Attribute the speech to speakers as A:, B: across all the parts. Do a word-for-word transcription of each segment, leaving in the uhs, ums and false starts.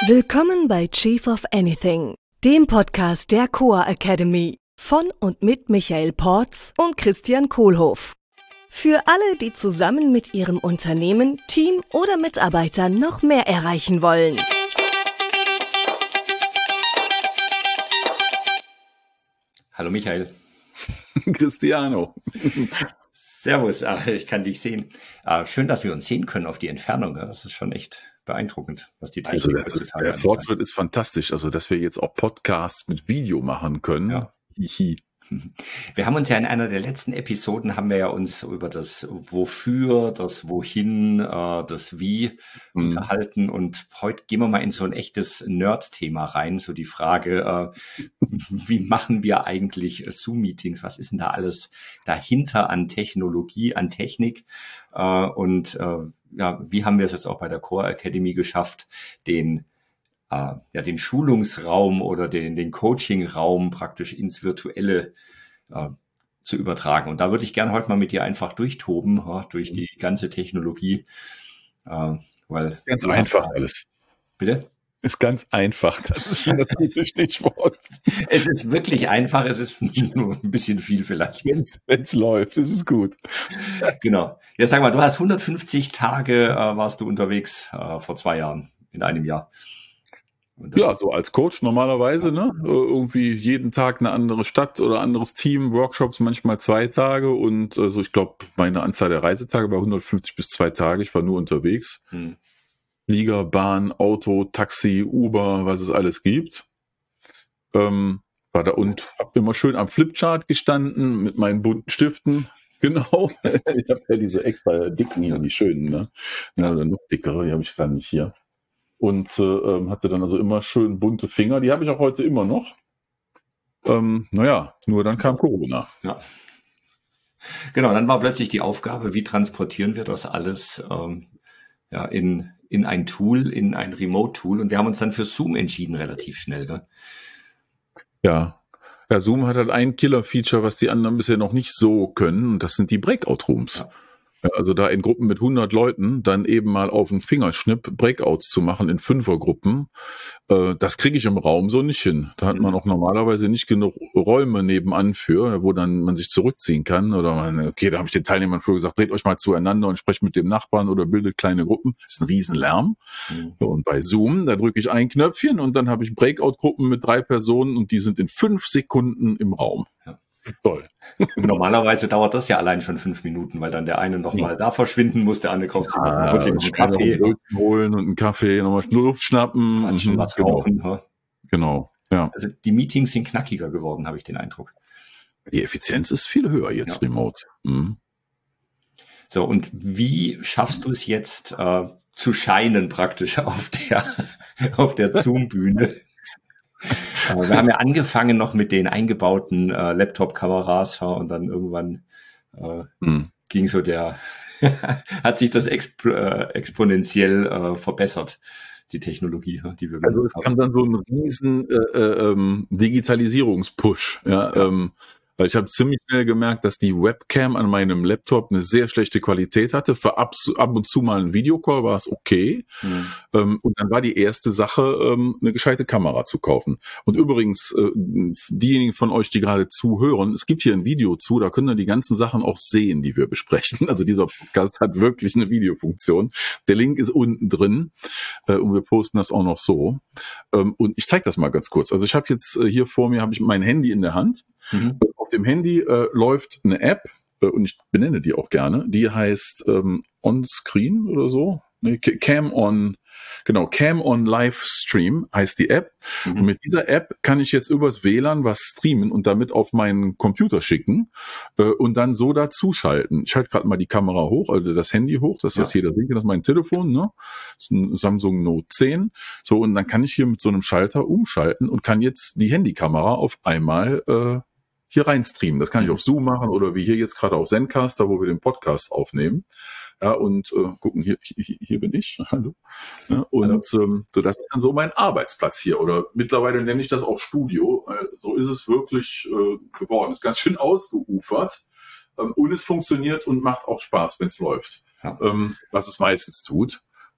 A: Willkommen bei Chief of Anything, dem Podcast der Coa Academy von und mit Michael Porz und Christian Kohlhoff. Für alle, die zusammen mit ihrem Unternehmen, Team oder Mitarbeitern noch mehr erreichen wollen.
B: Hallo Michael.
C: Cristiano.
B: Servus, ich kann dich sehen. Schön, dass wir uns sehen können auf die Entfernung. Das ist schon echt beeindruckend, was die Technik
C: also
B: heutzutage
C: ist, Der Fortschritt ist fantastisch. Also, dass wir jetzt auch Podcasts mit Video machen können.
B: Ja.
C: Hihi.
B: Wir haben uns ja in einer der letzten Episoden haben wir ja uns über das Wofür, das Wohin, äh, das Wie mhm. unterhalten, und heute gehen wir mal in so ein echtes Nerd-Thema rein, so die Frage, äh, wie machen wir eigentlich Zoom-Meetings, was ist denn da alles dahinter an Technologie, an Technik, äh, und äh, ja, wie haben wir es jetzt auch bei der Coa Academy geschafft, den Uh, ja, den Schulungsraum oder den, den Coaching-Raum praktisch ins Virtuelle uh, zu übertragen. Und da würde ich gerne heute mal mit dir einfach durchtoben, uh, durch die ganze Technologie. Uh, weil
C: ganz einfach alles.
B: Bitte?
C: Ist ganz einfach. Das ist schon das gute Stichwort.
B: Es ist wirklich einfach. Es ist nur ein bisschen viel vielleicht.
C: Wenn es läuft, ist es gut.
B: Genau. Ja, sag mal, du hast hundertfünfzig Tage, uh, warst du unterwegs uh, vor zwei Jahren, in einem Jahr.
C: Ja, so als Coach normalerweise, ne? Irgendwie jeden Tag eine andere Stadt oder anderes Team, Workshops, manchmal zwei Tage, und also ich glaube, meine Anzahl der Reisetage war hundertfünfzig bis zwei Tage. Ich war nur unterwegs. Hm. Flieger, Bahn, Auto, Taxi, Uber, was es alles gibt. Ähm, war da und habe immer schön am Flipchart gestanden mit meinen bunten Stiften. Genau. Ich habe ja diese extra dicken hier, die schönen, ne? Ja, oder noch dickere, die habe ich dann nicht hier. Und äh, hatte dann also immer schön bunte Finger. Die habe ich auch heute immer noch. Ähm, naja, nur dann kam Corona.
B: Ja. Genau, dann war plötzlich die Aufgabe, wie transportieren wir das alles ähm, ja, in, in ein Tool, in ein Remote-Tool. Und wir haben uns dann für Zoom entschieden, relativ schnell. Gell?
C: Ja. Ja, Zoom hat halt ein Killer-Feature, was die anderen bisher noch nicht so können. Und das sind die Breakout-Rooms. Ja. Also da in Gruppen mit hundert Leuten dann eben mal auf den Fingerschnipp Breakouts zu machen in Fünfergruppen, äh, das kriege ich im Raum so nicht hin. Da hat man auch normalerweise nicht genug Räume nebenan für, wo dann man sich zurückziehen kann. Oder man, okay, da habe ich den Teilnehmern früher gesagt, dreht euch mal zueinander und sprecht mit dem Nachbarn oder bildet kleine Gruppen. Das ist ein Riesenlärm. Mhm. Und bei Zoom, da drücke ich ein Knöpfchen und dann habe ich Breakout-Gruppen mit drei Personen und die sind in fünf Sekunden im Raum.
B: Ja. Toll. Normalerweise dauert das ja allein schon fünf Minuten, weil dann der eine noch mal da verschwinden muss, der andere kauft sich noch,
C: ja,
B: noch einen Kaffee.
C: Noch holen und einen Kaffee, nochmal Luft schnappen.
B: Quatschen, was
C: genau.
B: rauchen. Ja.
C: Genau, ja.
B: Also die Meetings sind knackiger geworden, habe ich den Eindruck.
C: Die Effizienz ist viel höher jetzt ja. Remote. Mhm.
B: So, und wie schaffst du es jetzt äh, zu scheinen praktisch auf der, auf der Zoom-Bühne? Wir haben ja angefangen noch mit den eingebauten äh, Laptop-Kameras, ja, und dann irgendwann äh, hm. ging so der, hat sich das exp äh, exponentiell äh, verbessert, die Technologie, die wir
C: also es haben. Kam dann so ein riesen äh, äh, Digitalisierungspush, ja, ja. Ähm, weil ich habe ziemlich schnell gemerkt, dass die Webcam an meinem Laptop eine sehr schlechte Qualität hatte. Für ab, ab und zu mal ein Videocall war es okay. Mhm. Ähm, und dann war die erste Sache, ähm, eine gescheite Kamera zu kaufen. Und übrigens, äh, diejenigen von euch, die gerade zuhören, es gibt hier ein Video zu, da können wir die ganzen Sachen auch sehen, die wir besprechen. Also dieser Podcast hat wirklich eine Videofunktion. Der Link ist unten drin äh, und wir posten das auch noch so. Ähm, und ich zeige das mal ganz kurz. Also ich habe jetzt äh, hier vor mir habe ich mein Handy in der Hand. Mhm. Auf dem Handy äh, läuft eine App, äh, und ich benenne die auch gerne, die heißt ähm, On-Screen oder so, nee, Cam On, genau, Cam On Live Stream heißt die App. Mhm. Und mit dieser App kann ich jetzt übers W L A N was streamen und damit auf meinen Computer schicken äh, und dann so dazuschalten. Ich halte gerade mal die Kamera hoch, also das Handy hoch, dass ja. das jeder sehen kann, das ist mein Telefon, ne? Das ist ein Samsung Note zehn. So, und dann kann ich hier mit so einem Schalter umschalten und kann jetzt die Handykamera auf einmal äh, hier rein streamen. Das kann ich auf Zoom machen oder wie hier jetzt gerade auf Zencaster, wo wir den Podcast aufnehmen. Ja, und äh, gucken, hier, hier, hier bin ich. Hallo. Ja, und ähm, so, das ist dann so mein Arbeitsplatz hier. Oder mittlerweile nenne ich das auch Studio. Äh, so ist es wirklich äh, geworden. Ist ganz schön ausgeufert. Ähm, und es funktioniert und macht auch Spaß, wenn es läuft. Ja. Ähm, was es meistens tut.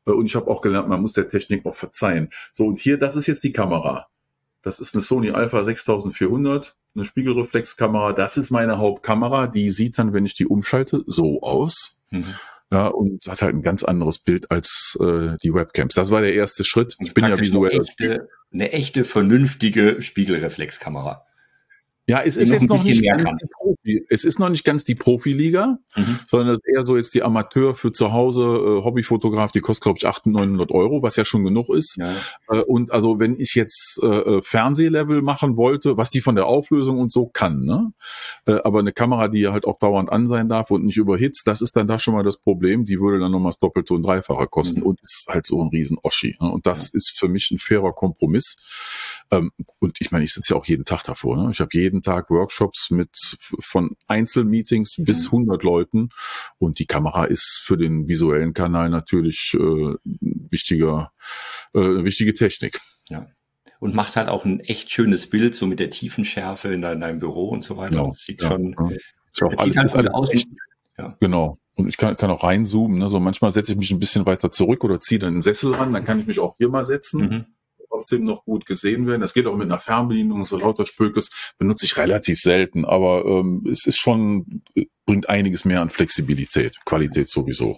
C: Und ich habe auch gelernt, man muss der Technik auch verzeihen. So, und hier, das ist jetzt die Kamera. Das ist eine Sony Alpha sechstausendvierhundert, eine Spiegelreflexkamera. Das ist meine Hauptkamera. Die sieht dann, wenn ich die umschalte, so aus. Mhm. Ja, und hat halt ein ganz anderes Bild als äh, die Webcams. Das war der erste Schritt. Ich bin ja visuell.
B: Eine echte, eine echte, vernünftige Spiegelreflexkamera.
C: Ja, es ist jetzt noch nicht ganz die Profi, es ist noch nicht ganz die Profiliga, mhm. sondern es ist eher so jetzt die Amateur für zu Hause, äh, Hobbyfotograf, die kostet, glaube ich, achthundert, neunhundert Euro, was ja schon genug ist. Ja. Äh, und also wenn ich jetzt äh, Fernsehlevel machen wollte, was die von der Auflösung und so kann, ne? Äh, aber eine Kamera, die halt auch dauernd an sein darf und nicht überhitzt, das ist dann da schon mal das Problem. Die würde dann nochmal das Doppelte und Dreifache kosten mhm. und ist halt so ein riesen Oschi. Ne? Und das ja. ist für mich ein fairer Kompromiss. Ähm, und ich meine, ich sitze ja auch jeden Tag davor. Ne? Ich habe jeden Tag Workshops mit von Einzelmeetings bis hundert Leuten und die Kamera ist für den visuellen Kanal natürlich äh, wichtiger, äh, wichtige Technik.
B: Ja. Und macht halt auch ein echt schönes Bild, so mit der Tiefenschärfe in, in deinem Büro und so weiter.
C: Genau.
B: Das sieht
C: ja,
B: schon,
C: ja. Ist auch alles,
B: sieht
C: ist
B: halt
C: alles
B: aus.
C: echt, ja. Genau. Und ich kann, kann auch reinzoomen. Ne? So manchmal setze ich mich ein bisschen weiter zurück oder ziehe dann einen Sessel ran, dann kann ich mich auch hier mal setzen. Mhm. Trotzdem noch gut gesehen werden. Das geht auch mit einer Fernbedienung, so lauter Spökes benutze ich relativ selten, aber ähm, es ist schon, bringt einiges mehr an Flexibilität, Qualität sowieso.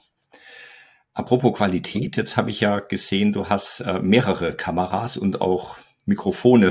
B: Apropos Qualität, jetzt habe ich ja gesehen, du hast äh, mehrere Kameras und auch Mikrofone.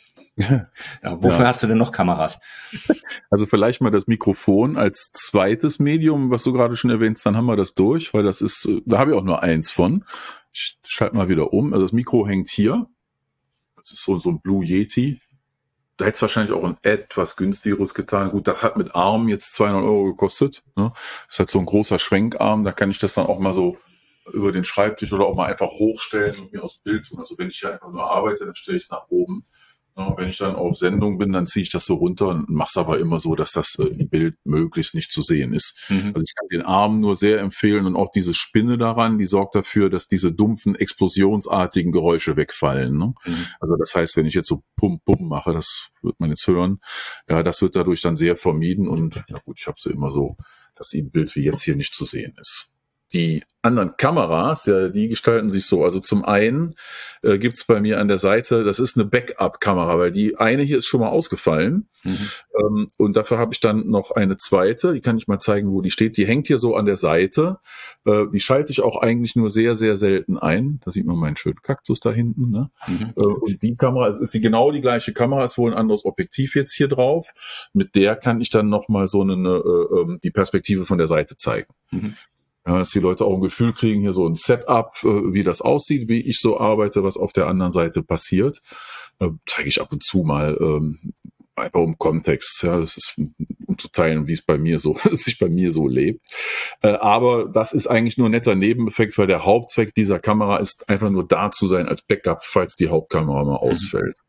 B: Ja, wofür ja. hast du denn noch Kameras?
C: Also vielleicht mal das Mikrofon als zweites Medium, was du gerade schon erwähnst, dann haben wir das durch, weil das ist, da habe ich auch nur eins von. Ich schalte mal wieder um. Also das Mikro hängt hier. Das ist so, so ein Blue Yeti. Da hätte es wahrscheinlich auch ein etwas günstigeres getan. Gut, das hat mit Arm jetzt zweihundert Euro gekostet. Ne? Das ist halt so ein großer Schwenkarm. Da kann ich das dann auch mal so über den Schreibtisch oder auch mal einfach hochstellen und mir aufs Bild tun. Also wenn ich hier einfach nur arbeite, dann stelle ich es nach oben. Ja, wenn ich dann auf Sendung bin, dann ziehe ich das so runter und mache es aber immer so, dass das äh, Bild möglichst nicht zu sehen ist. Mhm. Also ich kann den Arm nur sehr empfehlen und auch diese Spinne daran, die sorgt dafür, dass diese dumpfen, explosionsartigen Geräusche wegfallen. Ne? Mhm. Also das heißt, wenn ich jetzt so pum pum mache, das wird man jetzt hören, ja, das wird dadurch dann sehr vermieden und ja gut, ich habe sie immer so, dass ein Bild wie jetzt hier nicht zu sehen ist. Die anderen Kameras, ja, die gestalten sich so. Also zum einen äh, gibt's bei mir an der Seite, das ist eine Backup-Kamera, weil die eine hier ist schon mal ausgefallen. Mhm. Ähm, und dafür habe ich dann noch eine zweite, die kann ich mal zeigen, wo die steht. Die hängt hier so an der Seite. Äh, die schalte ich auch eigentlich nur sehr, sehr selten ein. Da sieht man meinen schönen Kaktus da hinten. Ne? Mhm. Äh, und die Kamera, ist, ist die genau die gleiche Kamera, ist wohl ein anderes Objektiv jetzt hier drauf. Mit der kann ich dann nochmal so eine, äh, die Perspektive von der Seite zeigen. Mhm. Ja, dass die Leute auch ein Gefühl kriegen, hier so ein Setup, wie das aussieht, wie ich so arbeite, was auf der anderen Seite passiert. Äh, zeige ich ab und zu mal, ähm, einfach um Kontext. Ja, das ist, um zu teilen, wie es bei mir so, sich bei mir so lebt. Äh, aber das ist eigentlich nur ein netter Nebeneffekt, weil der Hauptzweck dieser Kamera ist einfach nur da zu sein als Backup, falls die Hauptkamera mal ausfällt.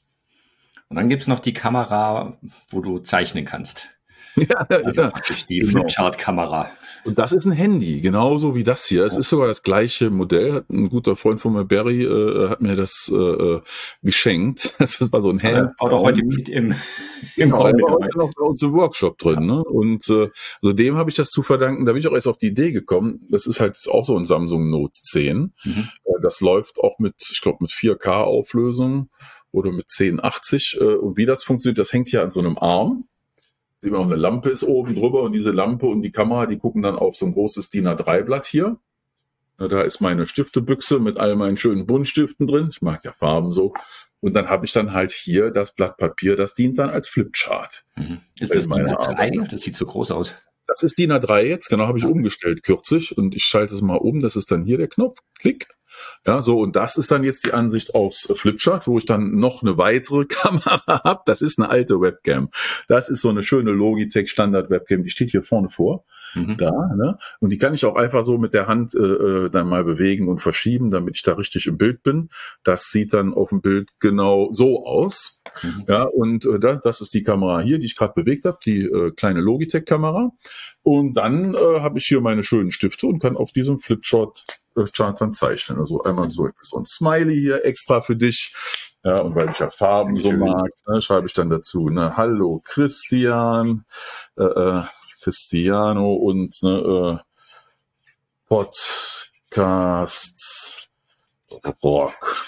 B: Und dann gibt's noch die Kamera, wo du zeichnen kannst.
C: Ja,
B: also
C: ja.
B: praktisch die genau. Flipchart-Kamera.
C: Und das ist ein Handy, genauso wie das hier. Es ja. ist sogar das gleiche Modell. Ein guter Freund von mir, Barry, äh, hat mir das äh, geschenkt. Das war so ein Handy.
B: War doch heute mit im, im
C: genau, Raum war heute noch bei uns im Workshop drin. Ja. Ne? Und äh, also dem habe ich das zu verdanken. Da bin ich auch erst auf die Idee gekommen. Das ist halt auch so ein Samsung Note zehn. Mhm. Äh, das läuft auch mit, ich glaube, mit vier K Auflösung oder mit zehn achtzig. Äh, und wie das funktioniert, das hängt hier an so einem Arm. Sieht man auch, eine Lampe ist oben drüber und diese Lampe und die Kamera, die gucken dann auf so ein großes D I N A drei Blatt hier. Da ist meine Stiftebüchse mit all meinen schönen Buntstiften drin. Ich mag ja Farben so. Und dann habe ich dann halt hier das Blatt Papier, das dient dann als Flipchart.
B: Mhm. Ist das D I N A drei? Das sieht so groß aus.
C: Das ist D I N A drei jetzt, genau, habe ich umgestellt kürzlich und ich schalte es mal um. Das ist dann hier der Knopf. Klick. Ja, so, und das ist dann jetzt die Ansicht aus Flipchart, wo ich dann noch eine weitere Kamera habe. Das ist eine alte Webcam. Das ist so eine schöne Logitech Standard Webcam, die steht hier vorne vor. Mhm. Da, ne? Und die kann ich auch einfach so mit der Hand äh, dann mal bewegen und verschieben, damit ich da richtig im Bild bin. Das sieht dann auf dem Bild genau so aus. Mhm. Ja, und äh, das ist die Kamera hier, die ich gerade bewegt habe, die äh, kleine Logitech-Kamera. Und dann äh, habe ich hier meine schönen Stifte und kann auf diesem Flipchart äh, Chart dann zeichnen. Also einmal so, so ein Smiley hier extra für dich. Ja, und weil ich ja Farben so mag, ne, schreibe ich dann dazu, ne, hallo Christian, äh, Cristiano und ne, äh, Podcast Podcasts Rock.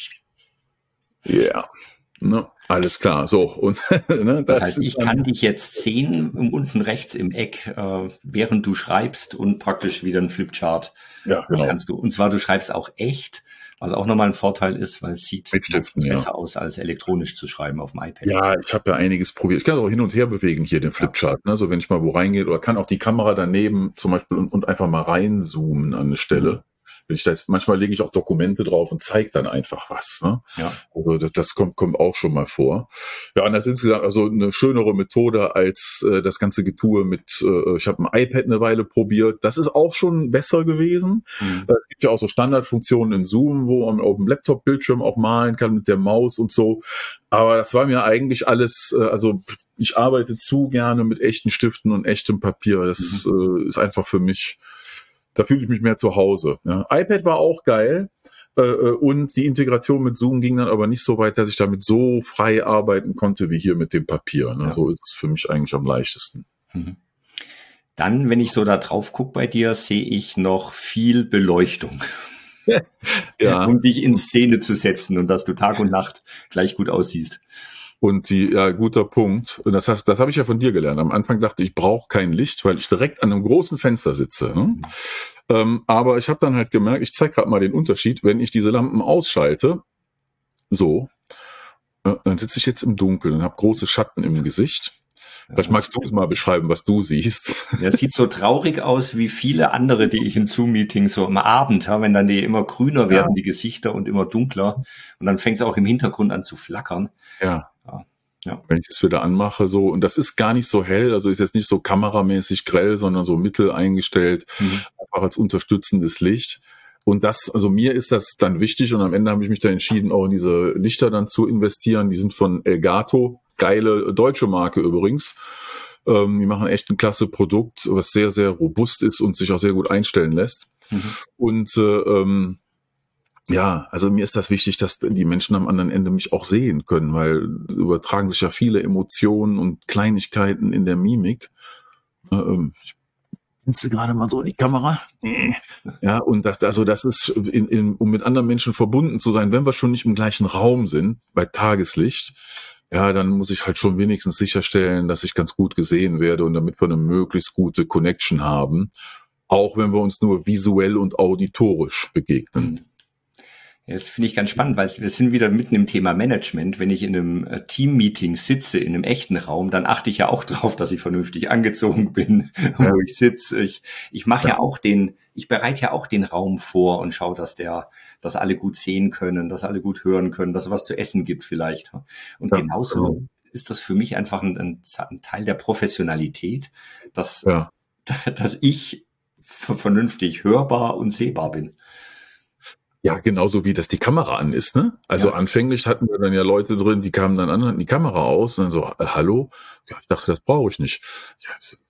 C: Ja, yeah. Ne, alles klar. So, und
B: ne, das, das heißt, ich kann dich jetzt sehen, unten rechts im Eck, äh, während du schreibst und praktisch wieder ein Flipchart
C: ja, genau.
B: kannst du. Und zwar, du schreibst auch echt, was auch nochmal ein Vorteil ist, weil es sieht
C: besser
B: ja. aus, als elektronisch zu schreiben auf dem iPad.
C: Ja, ich habe ja einiges probiert. Ich kann auch hin und her bewegen hier den Flipchart. Ja. Ne? So, wenn ich mal wo reingehe, oder kann auch die Kamera daneben zum Beispiel und, und einfach mal reinzoomen an eine Stelle. Mhm. Wenn ich das, manchmal lege ich auch Dokumente drauf und zeige dann einfach was. Ne?
B: Ja.
C: Also das, das kommt, kommt auch schon mal vor. Ja, und das ist insgesamt also eine schönere Methode als äh, das ganze Getue mit, äh, ich habe ein iPad eine Weile probiert. Das ist auch schon besser gewesen. Mhm. Es gibt ja auch so Standardfunktionen in Zoom, wo man auf dem Laptop-Bildschirm auch malen kann mit der Maus und so. Aber das war mir eigentlich alles, äh, also ich arbeite zu gerne mit echten Stiften und echtem Papier. Das mhm. äh, ist einfach für mich... Da fühle ich mich mehr zu Hause. Ja. iPad war auch geil äh, und die Integration mit Zoom ging dann aber nicht so weit, dass ich damit so frei arbeiten konnte wie hier mit dem Papier. Ne. Ja. So ist es für mich eigentlich am leichtesten.
B: Mhm. Dann, wenn ich so da drauf gucke bei dir, sehe ich noch viel Beleuchtung. Ja. Um dich in Szene zu setzen und dass du Tag und Nacht gleich gut aussiehst.
C: Und die, ja, guter Punkt. Und das heißt, das habe ich ja von dir gelernt. Am Anfang dachte ich, ich brauche kein Licht, weil ich direkt an einem großen Fenster sitze. Ne? Mhm. Ähm, aber ich habe dann halt gemerkt, ich zeige gerade mal den Unterschied, wenn ich diese Lampen ausschalte, so, äh, dann sitze ich jetzt im Dunkeln und habe große Schatten im Gesicht. Vielleicht magst du es mal beschreiben, was du siehst.
B: Ja, es sieht so traurig aus wie viele andere, die ich in Zoom-Meetings so am Abend habe, wenn dann die immer grüner werden, ja. die Gesichter, und immer dunkler. Und dann fängt es auch im Hintergrund an zu flackern.
C: Ja. Ja. Ja. Wenn ich es wieder anmache, so, und das ist gar nicht so hell, also ist jetzt nicht so kameramäßig grell, sondern so mittel eingestellt, mhm. einfach als unterstützendes Licht. Und das, also mir ist das dann wichtig, und am Ende habe ich mich da entschieden, auch in diese Lichter dann zu investieren. Die sind von Elgato, geile deutsche Marke übrigens. Ähm, die machen echt ein klasse Produkt, was sehr, sehr robust ist und sich auch sehr gut einstellen lässt. Mhm. Und äh, ähm, ja, also mir ist das wichtig, dass die Menschen am anderen Ende mich auch sehen können, weil übertragen sich ja viele Emotionen und Kleinigkeiten in der Mimik. Ähm, ich pinzel gerade mal so in die Kamera. Ja, und das, also das ist, in, in, um mit anderen Menschen verbunden zu sein, wenn wir schon nicht im gleichen Raum sind, bei Tageslicht, ja, dann muss ich halt schon wenigstens sicherstellen, dass ich ganz gut gesehen werde, und damit wir eine möglichst gute Connection haben, auch wenn wir uns nur visuell und auditorisch begegnen.
B: Ja, das finde ich ganz spannend, weil wir sind wieder mitten im Thema Management. Wenn ich in einem Team-Meeting sitze, in einem echten Raum, dann achte ich ja auch drauf, dass ich vernünftig angezogen bin, ja. wo ich sitze. Ich, ich mache ja. ja auch den, ich bereite ja auch den Raum vor und schaue, dass der, dass alle gut sehen können, dass alle gut hören können, dass es was zu essen gibt vielleicht. Und ja. genauso ja. ist das für mich einfach ein, ein, ein Teil der Professionalität, dass, ja. dass ich vernünftig hörbar und sehbar bin.
C: Ja, genauso wie das die Kamera an ist, ne? Also ja. anfänglich hatten wir dann ja Leute drin, die kamen dann an, hatten die Kamera aus und dann so, äh, hallo? Ja, ich dachte, das brauche ich nicht. Ja,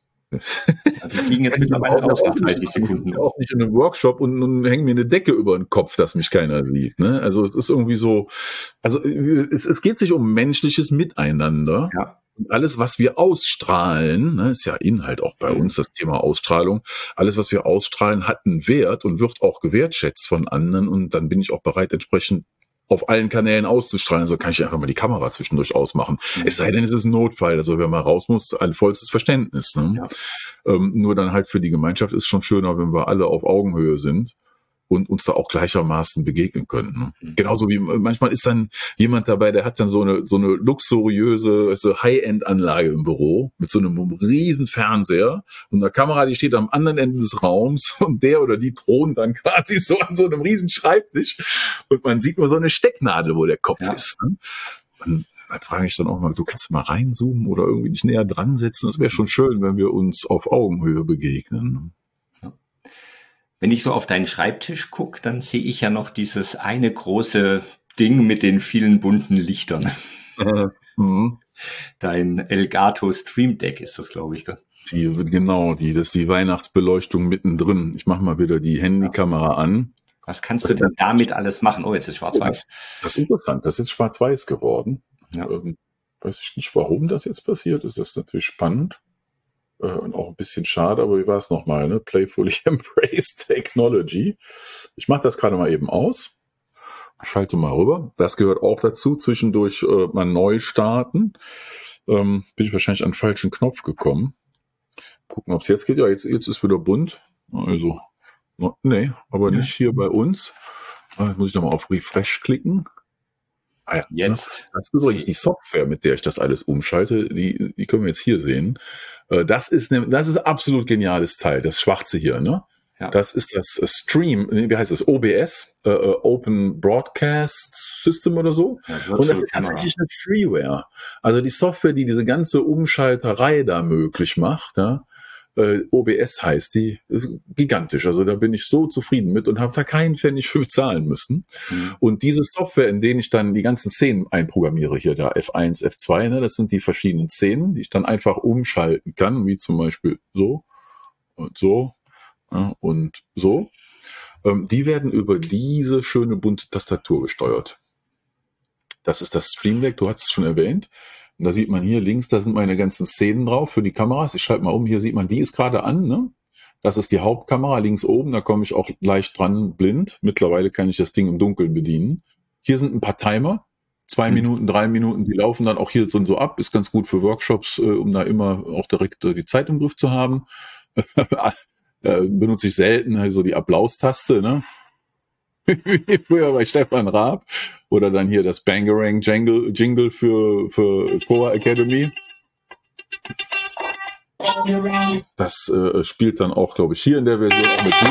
B: ja, die fliegen jetzt mittlerweile auch nach dreißig Sekunden.
C: Ich bin auch nicht in einem Workshop und, und hängen mir eine Decke über den Kopf, dass mich keiner sieht, ne? Also es ist irgendwie so, also es, es geht sich um menschliches Miteinander.
B: Ja.
C: Und alles, was wir ausstrahlen, ne, ist ja Inhalt auch bei uns, das Thema Ausstrahlung, alles, was wir ausstrahlen, hat einen Wert und wird auch gewertschätzt von anderen, und dann bin ich auch bereit, entsprechend auf allen Kanälen auszustrahlen. So kann ich einfach mal die Kamera zwischendurch ausmachen. Mhm. Es sei denn, es ist ein Notfall, also wer mal raus muss, ein vollstes Verständnis. Ne? Ja. Ähm, nur dann halt für die Gemeinschaft ist schon schöner, wenn wir alle auf Augenhöhe sind und uns da auch gleichermaßen begegnen können. Ne? Mhm. Genauso wie manchmal ist dann jemand dabei, der hat dann so eine so eine luxuriöse, also High-End-Anlage im Büro mit so einem riesen Fernseher und einer Kamera, die steht am anderen Ende des Raums, und der oder die thront dann quasi so an so einem riesen Schreibtisch, und man sieht nur so eine Stecknadel, wo der Kopf ja. ist. Ne? Und dann frage ich dann auch mal, du kannst mal reinzoomen oder irgendwie dich näher dran setzen. Das wäre schon schön, wenn wir uns auf Augenhöhe begegnen.
B: Wenn ich so auf deinen Schreibtisch gucke, dann sehe ich ja noch dieses eine große Ding mit den vielen bunten Lichtern. Äh, mhm. Dein Elgato Stream Deck ist das, glaube ich. Gell?
C: Die, genau, die, das ist die Weihnachtsbeleuchtung mittendrin. Ich mache mal wieder die Handykamera an.
B: Was kannst du denn damit alles machen? Oh, jetzt ist schwarz-weiß.
C: Das ist interessant, das ist jetzt schwarz-weiß geworden. Ja. Ähm, weiß ich nicht, warum das jetzt passiert ist. Das ist natürlich spannend. Äh, und auch ein bisschen schade, aber wie war es nochmal, ne? Playfully Embrace Technology. Ich mache das gerade mal eben aus. Schalte mal rüber. Das gehört auch dazu. Zwischendurch äh, mal neu starten. Ähm, bin ich wahrscheinlich an den falschen Knopf gekommen. Gucken, ob es jetzt geht. Ja, jetzt, jetzt ist wieder bunt. Also, no, nee, aber ja. Nicht hier bei uns. Jetzt muss ich nochmal auf Refresh klicken. Ah ja, jetzt. Das ist übrigens die Software, mit der ich das alles umschalte. Die, die können wir jetzt hier sehen. Das ist, ne, das ist absolut geniales Teil. Das Schwarze hier, ne? Ja. Das ist das Stream, wie heißt das? O B S, äh, Open Broadcast System oder so. Ja, und das ist tatsächlich eine Freeware. Also die Software, die diese ganze Umschalterei da möglich macht, ja, äh, O B S heißt die, ist gigantisch. Also da bin ich so zufrieden mit und habe da keinen Pfennig für bezahlen müssen. Mhm. Und diese Software, in denen ich dann die ganzen Szenen einprogrammiere, hier da F eins, F zwei, ne, das sind die verschiedenen Szenen, die ich dann einfach umschalten kann, wie zum Beispiel so und so. Ja, und so, ähm, die werden über diese schöne bunte Tastatur gesteuert. Das ist das Stream Deck, du hast es schon erwähnt. Und da sieht man hier links, da sind meine ganzen Szenen drauf für die Kameras. Ich schalte mal um, hier sieht man, die ist gerade an, ne? Das ist die Hauptkamera, links oben, da komme ich auch leicht dran blind. Mittlerweile kann ich das Ding im Dunkeln bedienen. Hier sind ein paar Timer, zwei mhm. Minuten, drei Minuten, die laufen dann auch hier drin so ab. Ist ganz gut für Workshops, äh, um da immer auch direkt äh, die Zeit im Griff zu haben. Äh, benutze ich selten also die Applaustaste, ne? Wie früher bei Stefan Raab. Oder dann hier das Bangarang Jingle, Jingle für, für Coa Academy. Das äh, spielt dann auch, glaube ich, hier in der Version auch mit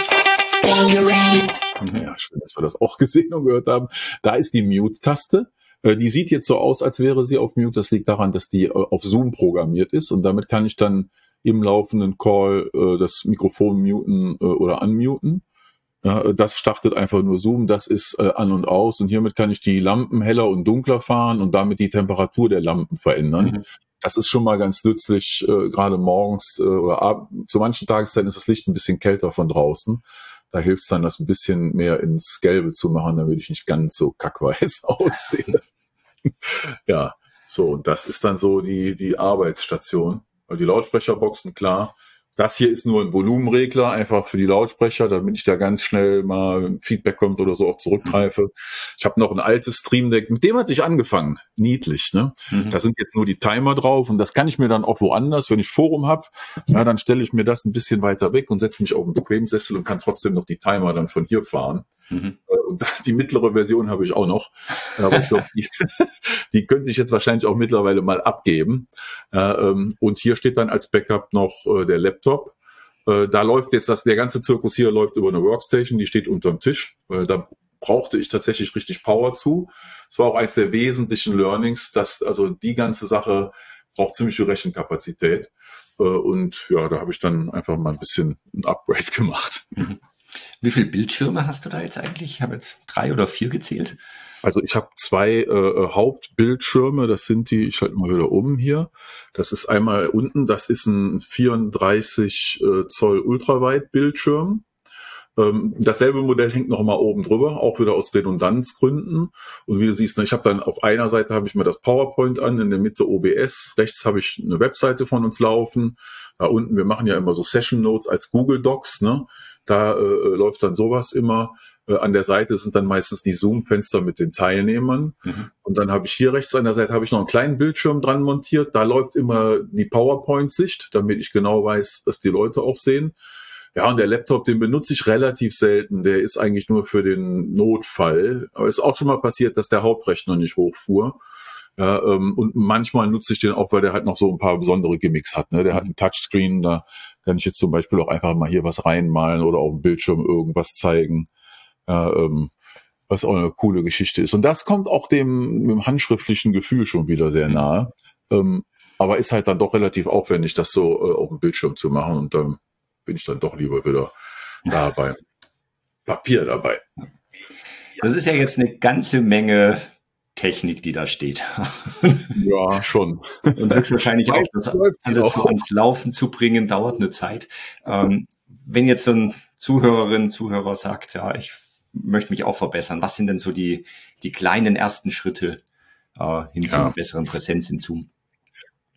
C: Video ab. Ja, schön, dass wir das auch gesehen und gehört haben. Da ist die Mute-Taste. Äh, die sieht jetzt so aus, als wäre sie auf Mute. Das liegt daran, dass die äh, auf Zoom programmiert ist. Und damit kann ich dann im laufenden Call äh, das Mikrofon muten äh, oder unmuten. Ja, das startet einfach nur Zoom, das ist äh, an und aus und hiermit kann ich die Lampen heller und dunkler fahren und damit die Temperatur der Lampen verändern. Mhm. Das ist schon mal ganz nützlich, äh, gerade morgens äh, oder ab, zu manchen Tageszeiten ist das Licht ein bisschen kälter von draußen. Da hilft es dann, das ein bisschen mehr ins Gelbe zu machen, damit ich nicht ganz so kackweiß aussehe. Ja, so, und das ist dann so die, die Arbeitsstation. Die Lautsprecherboxen, klar. Das hier ist nur ein Volumenregler, einfach für die Lautsprecher, damit ich da ganz schnell mal, wenn Feedback kommt oder so, auch zurückgreife. Ich habe noch ein altes Stream Deck, mit dem hatte ich angefangen. Niedlich, ne? Mhm. Da sind jetzt nur die Timer drauf und das kann ich mir dann auch woanders, wenn ich Forum habe, ja, dann stelle ich mir das ein bisschen weiter weg und setze mich auf einen Bequemsessel und kann trotzdem noch die Timer dann von hier fahren. Mhm. Und das, die mittlere Version habe ich auch noch. Aber ich glaube, die, die könnte ich jetzt wahrscheinlich auch mittlerweile mal abgeben. Und hier steht dann als Backup noch der Laptop. Da läuft jetzt das, der ganze Zirkus hier läuft über eine Workstation, die steht unterm Tisch. Da brauchte ich tatsächlich richtig Power zu. Das war auch eins der wesentlichen Learnings, dass also die ganze Sache braucht ziemlich viel Rechenkapazität. Und ja, da habe ich dann einfach mal ein bisschen ein Upgrade gemacht.
B: Mhm. Wie viele Bildschirme hast du da jetzt eigentlich? Ich habe jetzt drei oder vier gezählt.
C: Also ich habe zwei äh, Hauptbildschirme, das sind die, ich schalte mal wieder um hier. Das ist einmal unten, das ist ein vierunddreißig äh, Zoll Ultraweit-Bildschirm. Ähm, dasselbe Modell hängt noch mal oben drüber, auch wieder aus Redundanzgründen. Und wie du siehst, ich habe dann auf einer Seite habe ich mir das PowerPoint an, in der Mitte O B S, rechts habe ich eine Webseite von uns laufen. Da unten, wir machen ja immer so Session Notes als Google Docs, ne? Da äh, läuft dann sowas immer. Äh, an der Seite sind dann meistens die Zoom-Fenster mit den Teilnehmern. Mhm. Und dann habe ich hier rechts an der Seite habe ich noch einen kleinen Bildschirm dran montiert. Da läuft immer die PowerPoint-Sicht, damit ich genau weiß, dass die Leute auch sehen. Ja, und der Laptop, den benutze ich relativ selten. Der ist eigentlich nur für den Notfall. Aber es ist auch schon mal passiert, dass der Hauptrechner nicht hochfuhr. Ja, ähm, und manchmal nutze ich den auch, weil der halt noch so ein paar besondere Gimmicks hat. Ne? Der hat einen Touchscreen, da kann ich jetzt zum Beispiel auch einfach mal hier was reinmalen oder auf dem Bildschirm irgendwas zeigen. Ja, ähm, was auch eine coole Geschichte ist. Und das kommt auch dem, dem handschriftlichen Gefühl schon wieder sehr nahe. Ähm, aber ist halt dann doch relativ aufwendig, das so äh, auf dem Bildschirm zu machen. Und dann bin ich dann doch lieber wieder da beim Papier dabei.
B: Das ist ja jetzt eine ganze Menge Technik, die da steht.
C: Ja, schon.
B: Und höchstwahrscheinlich auch das alles so ans Laufen zu bringen, dauert eine Zeit. Ähm, wenn jetzt so ein Zuhörerin, Zuhörer sagt, ja, ich möchte mich auch verbessern, was sind denn so die, die kleinen ersten Schritte äh, hin zu
C: ja.
B: einer besseren Präsenz in Zoom?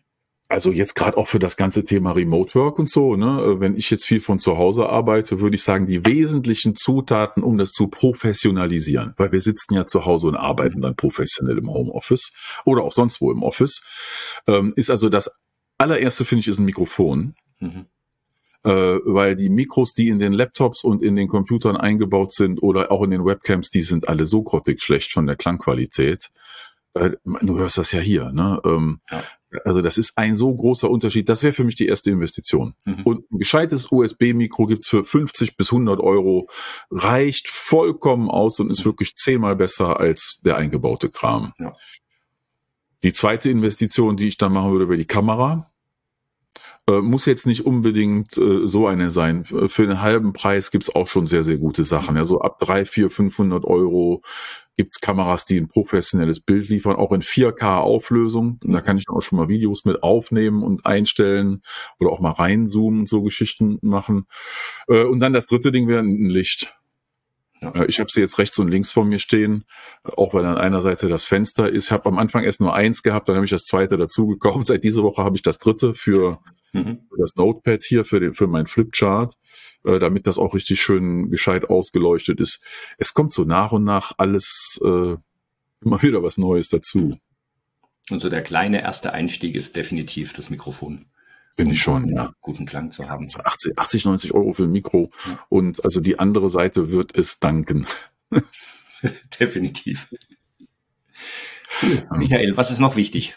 C: Also jetzt gerade auch für das ganze Thema Remote Work und so, ne, wenn ich jetzt viel von zu Hause arbeite, würde ich sagen, die wesentlichen Zutaten, um das zu professionalisieren, weil wir sitzen ja zu Hause und arbeiten dann professionell im Homeoffice oder auch sonst wo im Office, ähm, ist also das allererste, finde ich, ist ein Mikrofon. Mhm. Äh, weil die Mikros, die in den Laptops und in den Computern eingebaut sind oder auch in den Webcams, die sind alle so grottig schlecht von der Klangqualität. Äh, du hörst das ja hier, ne? Ähm, ja. Also das ist ein so großer Unterschied. Das wäre für mich die erste Investition. Mhm. Und ein gescheites U S B-Mikro gibt's für fünfzig bis hundert Euro. Reicht vollkommen aus und ist mhm. wirklich zehnmal besser als der eingebaute Kram. Ja. Die zweite Investition, die ich dann machen würde, wäre die Kamera. Äh, muss jetzt nicht unbedingt äh, so eine sein. Für einen halben Preis gibt's auch schon sehr, sehr gute Sachen. Mhm. Ja, so ab drei, vier, fünfhundert Euro gibt's Kameras, die ein professionelles Bild liefern, auch in vier K Auflösung. Und da kann ich dann auch schon mal Videos mit aufnehmen und einstellen oder auch mal reinzoomen und so Geschichten machen. Äh, und dann das dritte Ding wäre ein Licht. Ja. Ich habe sie jetzt rechts und links von mir stehen, auch weil an einer Seite das Fenster ist. Ich habe am Anfang erst nur eins gehabt, dann habe ich das zweite dazu gekauft. Seit dieser Woche habe ich das dritte für, mhm. für das Notepad hier, für, den, für meinen Flipchart, äh, damit das auch richtig schön gescheit ausgeleuchtet ist. Es kommt so nach und nach alles äh, immer wieder was Neues dazu.
B: Und so der kleine erste Einstieg ist definitiv das Mikrofon.
C: Finde ich schon, ja.
B: Guten Klang zu haben.
C: achtzig, achtzig, neunzig Euro für ein Mikro. Ja. Und also die andere Seite wird es danken.
B: Definitiv. Cool. Michael, was ist noch wichtig?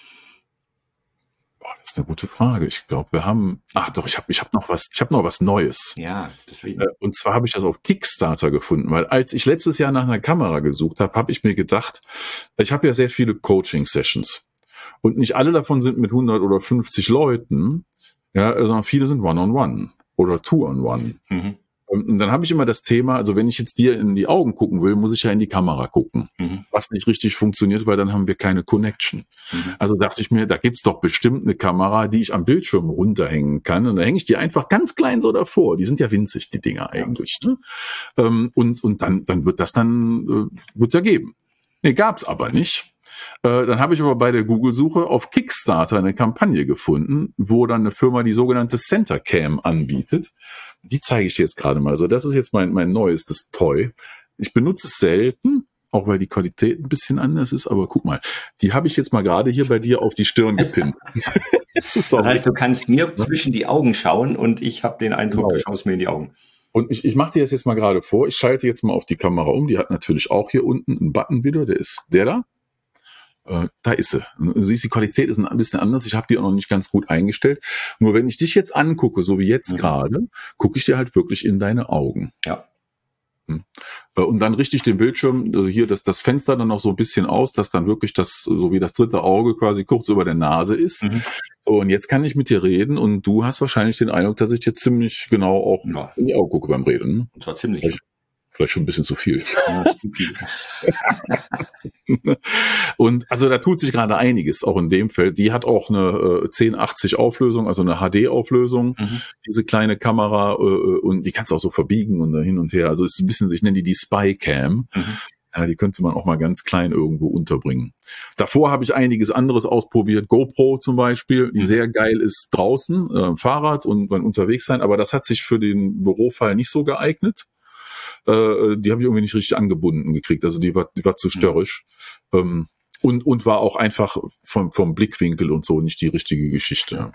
C: Boah, das ist eine gute Frage. Ich glaube, wir haben, ach doch, ich habe ich hab noch was, ich habe noch was Neues.
B: Ja, deswegen.
C: Und zwar habe ich das auf Kickstarter gefunden, weil als ich letztes Jahr nach einer Kamera gesucht habe, habe ich mir gedacht, ich habe ja sehr viele Coaching-Sessions. Und nicht alle davon sind mit hundert oder fünfzig Leuten, ja, sondern viele sind One-on-One oder Two-on-One. Mhm. Und dann habe ich immer das Thema, also wenn ich jetzt dir in die Augen gucken will, muss ich ja in die Kamera gucken, mhm. was nicht richtig funktioniert, weil dann haben wir keine Connection. Mhm. Also dachte ich mir, da gibt's doch bestimmt eine Kamera, die ich am Bildschirm runterhängen kann und da hänge ich die einfach ganz klein so davor. Die sind ja winzig, die Dinger eigentlich. Ne? Und, und dann, dann wird das dann, wird ja geben. Nee, gab's aber nicht. Äh, dann habe ich aber bei der Google-Suche auf Kickstarter eine Kampagne gefunden, wo dann eine Firma die sogenannte CenterCam anbietet. Die zeige ich dir jetzt gerade mal. Also das ist jetzt mein, mein neuestes Toy. Ich benutze es selten, auch weil die Qualität ein bisschen anders ist, aber guck mal, die habe ich jetzt mal gerade hier bei dir auf die Stirn gepinnt.
B: Das heißt, du kannst mir zwischen die Augen schauen und ich habe den Eindruck, genau. Du schaust mir in die Augen.
C: Und ich, ich mache dir das jetzt mal gerade vor. Ich schalte jetzt mal auf die Kamera um. Die hat natürlich auch hier unten einen Button wieder. Der ist der da. Äh, da ist sie. Du siehst, die Qualität ist ein bisschen anders. Ich habe die auch noch nicht ganz gut eingestellt. Nur wenn ich dich jetzt angucke, so wie jetzt mhm. gerade, gucke ich dir halt wirklich in deine Augen.
B: Ja.
C: Und dann richte ich den Bildschirm, also hier das, das Fenster dann noch so ein bisschen aus, dass dann wirklich das, so wie das dritte Auge quasi kurz über der Nase ist. Mhm. So, und jetzt kann ich mit dir reden und du hast wahrscheinlich den Eindruck, dass ich jetzt ziemlich genau auch ja. in die Augen gucke beim Reden. Ne?
B: Und zwar ziemlich.
C: Vielleicht, vielleicht schon ein bisschen zu viel. Ja, und also da tut sich gerade einiges, auch in dem Feld. Die hat auch eine äh, zehn achtzig Auflösung, also eine H D-Auflösung, mhm. diese kleine Kamera, äh, und die kannst du auch so verbiegen und hin und her. Also es ist ein bisschen, ich nenne die die Spy-Cam. Mhm. Ja, die könnte man auch mal ganz klein irgendwo unterbringen. Davor habe ich einiges anderes ausprobiert. GoPro zum Beispiel, die mhm. sehr geil ist draußen, äh, Fahrrad und beim unterwegs sein, aber das hat sich für den Bürofall nicht so geeignet. Äh, die habe ich irgendwie nicht richtig angebunden gekriegt. Also die war, die war zu störrisch. Mhm. Ähm, und, und war auch einfach vom, vom Blickwinkel und so nicht die richtige Geschichte.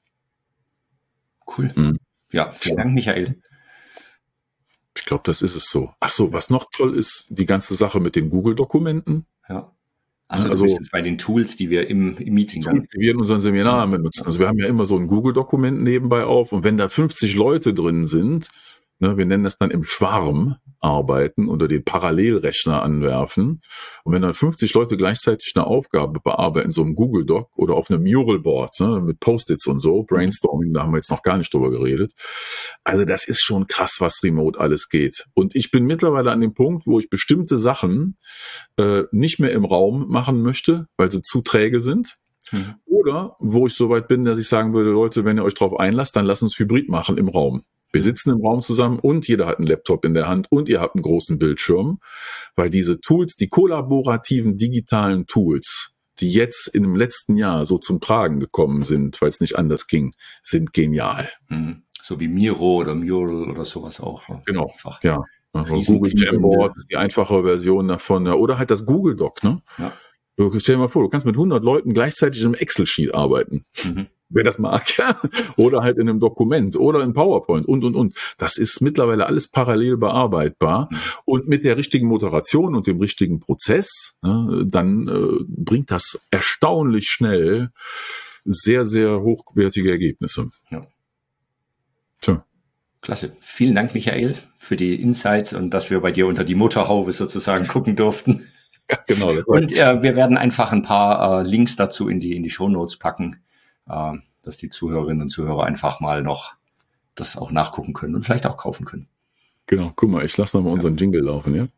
B: Cool. Mhm. Ja, vielen Dank, Michael.
C: Ich glaube, das ist es so. Ach so, was noch toll ist, die ganze Sache mit den Google-Dokumenten.
B: Ja. Also, also jetzt bei den Tools, die wir im, im Meeting
C: Tools, haben. Die wir in unseren Seminaren benutzen. Also wir haben ja immer so ein Google-Dokument nebenbei auf und wenn da fünfzig Leute drin sind, ne, wir nennen das dann im Schwarm arbeiten oder den Parallelrechner anwerfen. Und wenn dann fünfzig Leute gleichzeitig eine Aufgabe bearbeiten, so einem Google Doc oder auf einem Muralboard, ne, mit Post-its und so, Brainstorming, da haben wir jetzt noch gar nicht drüber geredet. Also das ist schon krass, was remote alles geht. Und ich bin mittlerweile an dem Punkt, wo ich bestimmte Sachen äh, nicht mehr im Raum machen möchte, weil sie zu träge sind. Mhm. Oder wo ich so weit bin, dass ich sagen würde, Leute, wenn ihr euch drauf einlasst, dann lasst uns Hybrid machen im Raum. Wir sitzen im Raum zusammen und jeder hat einen Laptop in der Hand und ihr habt einen großen Bildschirm, weil diese Tools, die kollaborativen digitalen Tools, die jetzt in dem letzten Jahr so zum Tragen gekommen sind, weil es nicht anders ging, sind genial.
B: Mhm. So wie Miro oder Mural oder sowas auch. Ne?
C: Genau,
B: Einfach.
C: ja. Google Jamboard ist die einfache Version davon. Oder halt das Google Doc, ne?
B: Ja.
C: Du, stell dir mal vor, du kannst mit hundert Leuten gleichzeitig in einem Excel-Sheet arbeiten. Mhm. Wer das mag, ja. Oder halt in einem Dokument oder in PowerPoint und, und, und. Das ist mittlerweile alles parallel bearbeitbar. Mhm. Und mit der richtigen Moderation und dem richtigen Prozess, ne, dann äh, bringt das erstaunlich schnell sehr, sehr hochwertige Ergebnisse.
B: Ja.
C: Tja.
B: Klasse. Vielen Dank, Michael, für die Insights und dass wir bei dir unter die Motorhaube sozusagen gucken durften.
C: Ja, genau.
B: Und äh, wir werden einfach ein paar äh, Links dazu in die in die Shownotes packen, äh, dass die Zuhörerinnen und Zuhörer einfach mal noch das auch nachgucken können und vielleicht auch kaufen können.
C: Genau, guck mal, ich lasse nochmal ja. unseren Jingle laufen, ja?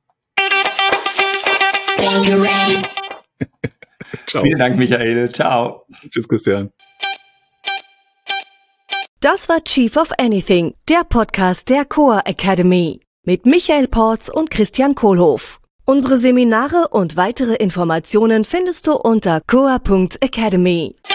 B: Ciao. Vielen Dank, Michael. Ciao.
C: Tschüss, Christian.
A: Das war Chief of Anything, der Podcast der Coa Academy mit Michael Porz und Christian Kohlhoff. Unsere Seminare und weitere Informationen findest du unter coa punkt academy.